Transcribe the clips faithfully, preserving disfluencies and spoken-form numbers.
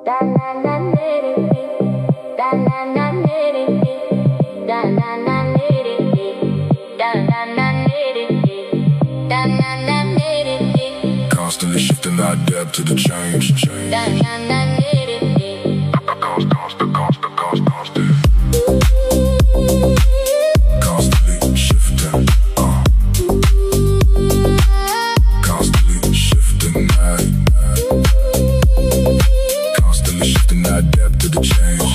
Constantly shifting, I adapt to the change. change. Constant, constant, constant, constant, constant. Constantly shifting, uh. Constantly shifting, I. Constantly shifting, I adapt to the change.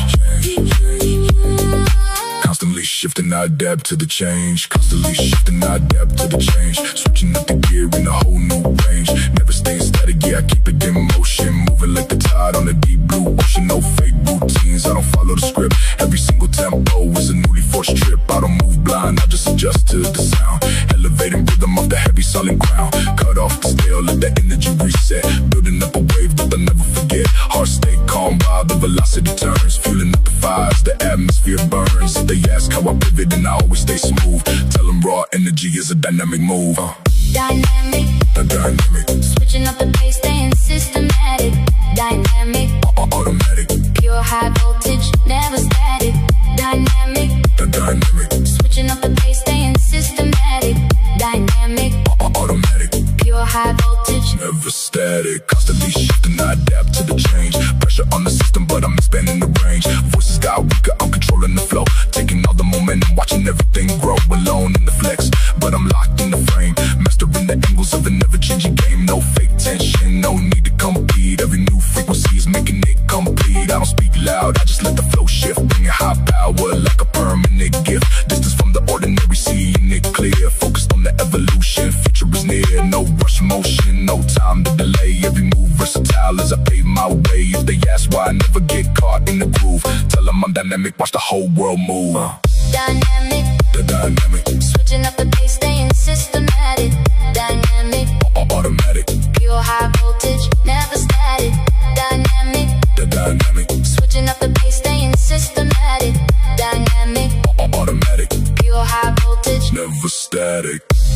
Constantly shifting, I adapt to the change. Constantly shifting, I adapt to the change. Switching up the gear in a whole new range. Never staying static, yeah, I keep it in motion. Moving like the tide on a deep blue ocean. No fake routines, I don't follow the script. Every single tempo is a newly forced trip. I don't move blind, I just adjust to the sound. Elevating rhythm off the heavy solid ground. Cut off the steel, let the energy reset. Building up a wave that I'll never forget. Heart stay calm while the velocity turns. Fueling up the fires, the atmosphere burns. If they ask how I pivot, and I always stay smooth. Tell them raw energy is a dynamic move. uh. Dynamic, A dynamic, switching up the pace, staying systematic. Dynamic, a automatic. pure high voltage, never static. Dynamic, A dynamic, switching up the pace, staying systematic. Dynamic, a automatic. pure high voltage. Never static, constantly shifting, I adapt to the change. Pressure on the system, but I'm expanding the range. Voices got weaker, I'm controlling the flow. Taking all the momentum, watching everything grow. Alone in the flex, but I'm locked in the frame. Mastering the angles of an ever-changing game. No fake tension, no need to compete. Every new frequency is making it complete. I don't speak loud, I just let the flow shift. Bringing high power like a permanent gift. Distance from the ordinary, seeing it clear. Focused on the evolution, future is near. No rush motion, no time to delay. Every move versatile as I pave my way. If they ask why I never get caught in the groove, tell them I'm dynamic, watch the whole world move. uh. Dynamic, The dynamic, switching up the pace, staying systematic. Dynamic, a automatic. pure high voltage, never static. Dynamic, The dynamic, switching up the pace, staying systematic. Dynamic, a automatic. pure high voltage. Never static.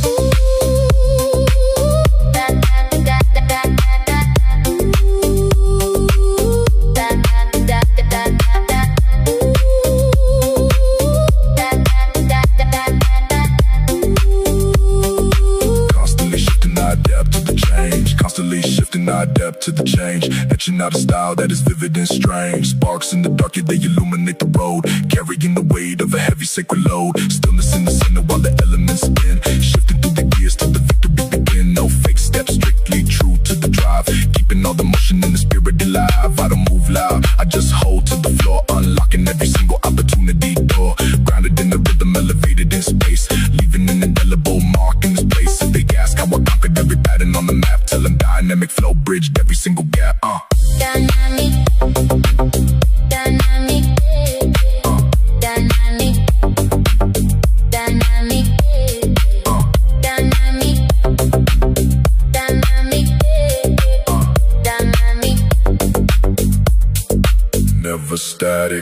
Constantly shifting, I adapt to the change. Constantly shifting, I adapt to the change. Etching out a style that is vivid and strange. Sparks in the dark, yeah, they illuminate the road. Carrying the weight of a heavy sacred load. Stillness in the center while the elements spin. Shifting through the gears till the victory begin. No fake steps, strictly true to the drive. Keeping all the motion in the spirit alive. I don't move loud, I just hold to the floor. Unlocking every single opportunity door. Grounded in the rhythm, elevated in space. Leaving an indelible mark in this place. If they ask how I conquered every pattern on the map, tell them dynamic flow bridged every single gap. uh. Dynamic, dynamic, Uh. dynamic, dynamic, Uh. dynamic, dynamic, dynamic. Never static.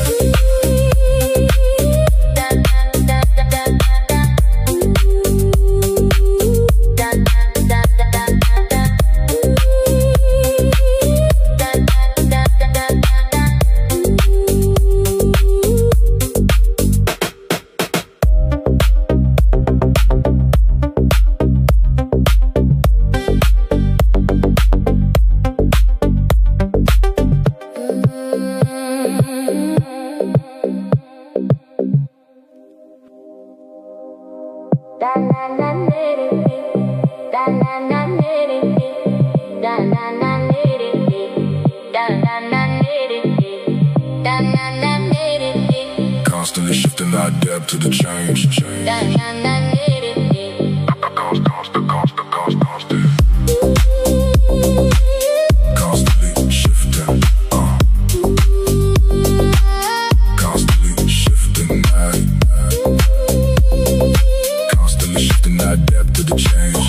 Constantly shifting, I adapt to the change. change. Constant, constant, constant, constant, constant. Constantly shifting, uh. Constantly shifting, I. Constantly shifting, I adapt to the change.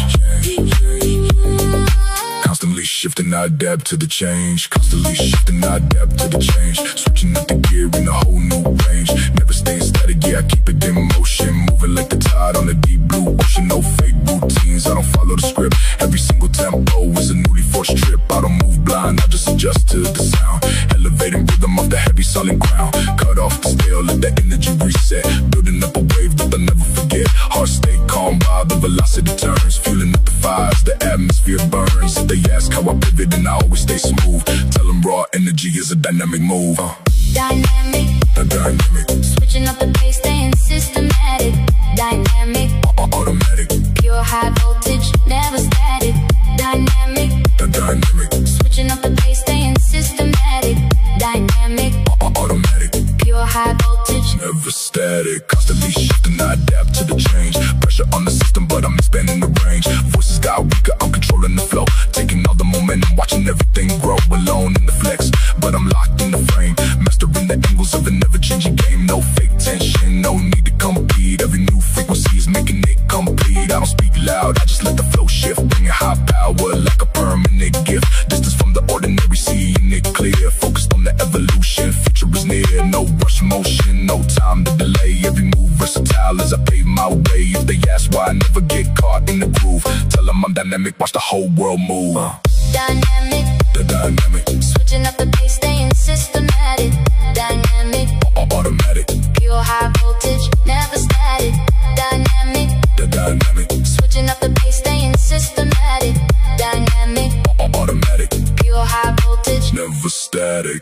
Constantly shifting, I adapt to the change. Constantly shifting, I adapt to the change. Switching up the gear in a whole new range. Never staying static, yeah, I keep it in motion. Moving like the tide on a deep blue ocean. No fake routines, I don't follow the script. Every single tempo is a newly forced trip. I don't move blind. line, I just adjust to the sound. Elevating rhythm off the heavy solid ground. Cut off the stale, let the energy reset. Building up a wave that I'll never forget. Heart stay calm while the velocity turns. Fueling up the fires, the atmosphere burns. If they ask how I pivot, and I always stay smooth. Tell them raw energy is a dynamic move. uh. Dynamic, The dynamic, switching up the pace, staying systematic. Dynamic, uh, automatic. pure high voltage, never static. Dynamic, The dynamic, switching up the pace, staying systematic. Dynamic, uh, automatic. pure high voltage. Never static, constantly shifting, I adapt to the change. Pressure on the system, but I'm expanding the range. Voices got weaker, I'm controlling the flow. Taking all the momentum, watching everything grow. Alone in the flex, but I'm locked in the frame. Mastering the angles of an ever-changing game. No fake tension, no need to compete. Every new frequency is making it complete. I don't speak loud, I just let the flow shift. Bringing high power like a permanent gift. Distance from the ordinary, seeing it clear. Focused on the evolution, future is near. No rush motion, no time to delay. Every move versatile as I pave my way. If they ask why I never get caught in the groove, tell them I'm dynamic, watch the whole world move. uh. Dynamic, The dynamic, switching up the pace, staying systematic. Dynamic, uh, automatic. pure high voltage, never static. Dynamic, The dynamic, switching up the pace, staying systematic. Dynamic, uh, automatic. pure high voltage. Never static.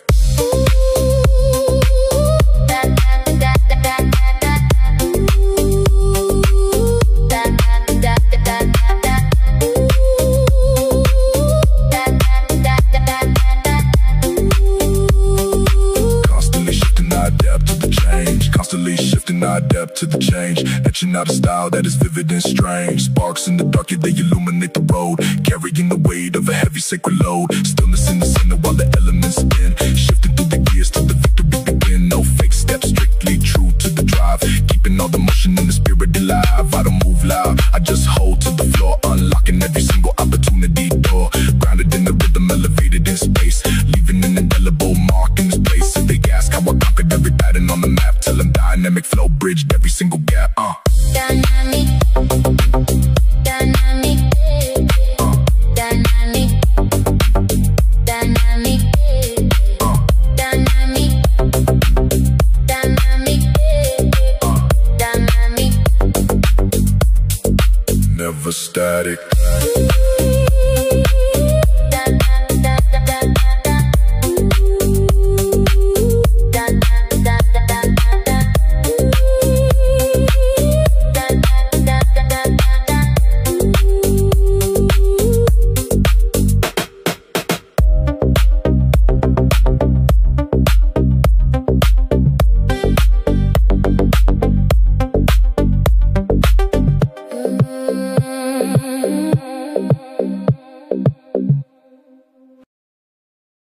Constantly shifting, I adapt to the change. Etching out a style that is vivid and strange. Sparks in the dark, yeah, they illuminate the road. Carrying the weight of a heavy sacred load. Stillness in the center while the elements spin. Shifting through the gears till the victory begin. No fake steps, strictly true to the drive. Keeping all the motion and the spirit alive. I don't move loud, I just hold to the floor. Unlocking every single opportunity door. Grounded in the rhythm, elevated in space. Leaving an indelible mark in this place. If they ask how I conquered every pattern on the map, tell them dynamic flow bridged every single gap. uh. Dynamic, dynamic, Uh. dynamic, dynamic, Uh. dynamic, dynamic, Uh. dynamic. Never static.